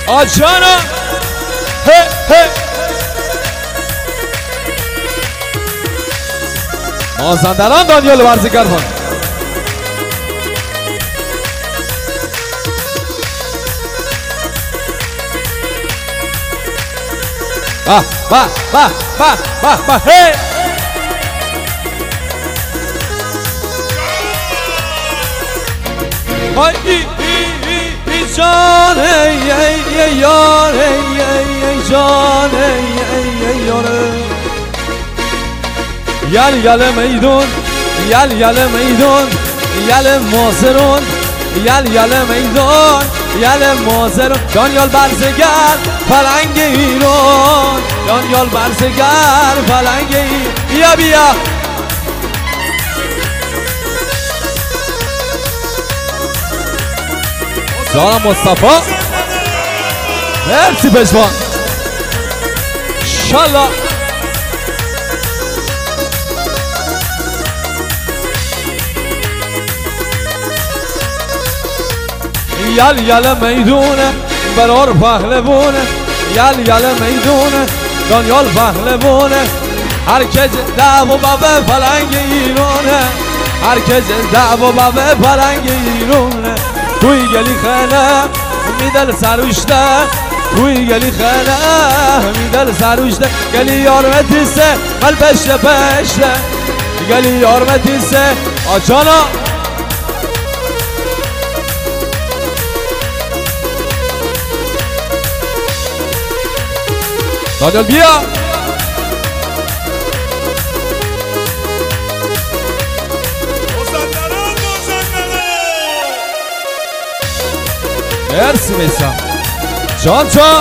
آجانا هی هی مازندران دانیال ورزیگر خان با با با با با با هی ای جان ای یار ای جان ای یار یل میدون یل میدون یل مازرون یل میدون یل مازرون دانیال برزگر پلنگ ایران دانیال برزگر پلنگ ایران بیا بیا دارم مصطفی مرسی پشمان شالله یل میدونه برار پهلوونه یل میدونه دانیال پهلوونه هرکس دعوا بابه پلنگ ایرانه هرکس دعوا بابه پلنگ ایرانه توی گلی خانه میدل سروشته توی گلی خانه میدل سروشته گلی یارمتیسه مل پشته پشته گلی یارمتیسه آجانا دانیال بیا مرسی میسم جان جان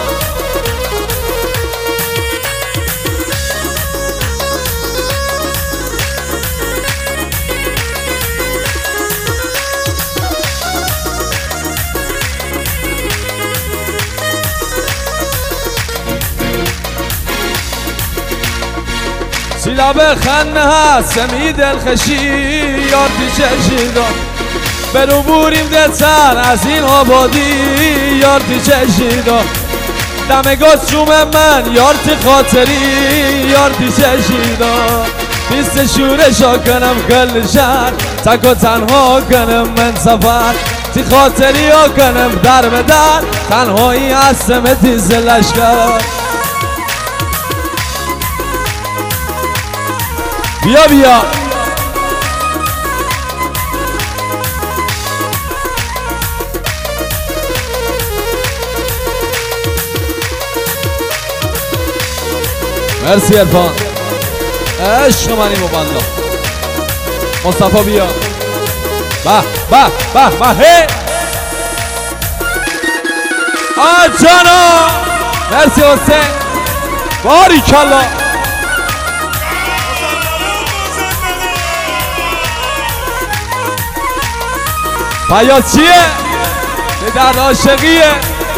سیلاب خنه هست سمی دلخشی یار پیچه شیدان برو بوریم دلسر از این آبادی یار پیچه شیدان دم گاز جوم من یار تی خاطری یار پیچه شیدان بیست شورشا کنم کل شهر تک و تنها کنم من سفر تی خاطری ها کنم در به در تنهایی هستم تیز لشکر بیا بیا مرسی ارفان عشق منی مبندا مصطفی بیا به به به به هی آجانا مرسی حسین باریکالله فیاض چیه؟ به درد عاشقیه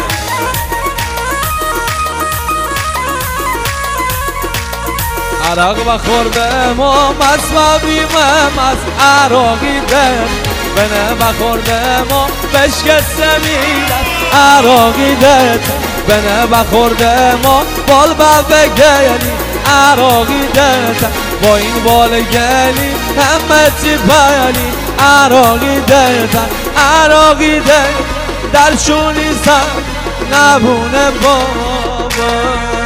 عراق و خورده ما مصمبیم از عراقی دل بنه و خورده ما بشکسته میدن عراقی دل بنه و خورده ما بال بگیری عراقی دل با این بال گلی همه چی بیانی عراقی دل عراقی دل در شونی سر نبونه بابا